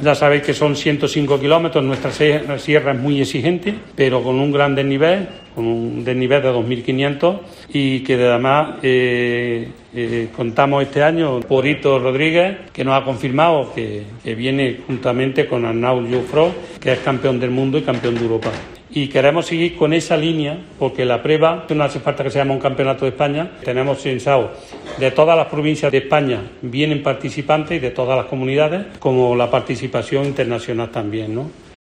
Ya sabéis que son 105 kilómetros, nuestra sierra es muy exigente, pero con un gran desnivel, con un desnivel de 2.500 y que además contamos este año por Hito Rodríguez, que nos ha confirmado que viene juntamente con Arnaud Jouffroy, que es campeón del mundo y campeón de Europa. Y queremos seguir con esa línea porque la prueba no hace falta que se llame un campeonato de España. Tenemos pensado de todas las provincias de España vienen participantes y de todas las comunidades, como la participación internacional también, ¿no?